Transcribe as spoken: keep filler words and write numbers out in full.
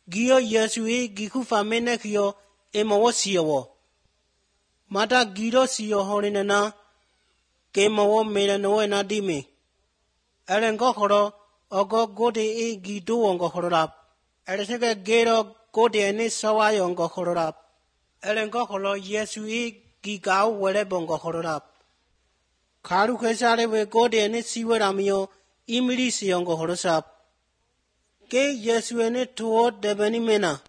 Gio Yesui Giku Famenekio Emawasio. Mata Gido Sio Horinana Kemawo Melano and Adimi. Ellen Gohoro or go Gode E Gido on Gohorab. Eresega Gero Gode and Sawai on Gohorab. Ellen Gohoro Yesui Gigao Werebon Gohorab. Karu Kesare we Gode and Siweramio Imilisi on Gohorosap. Ke Yesu ene tuo de benimena.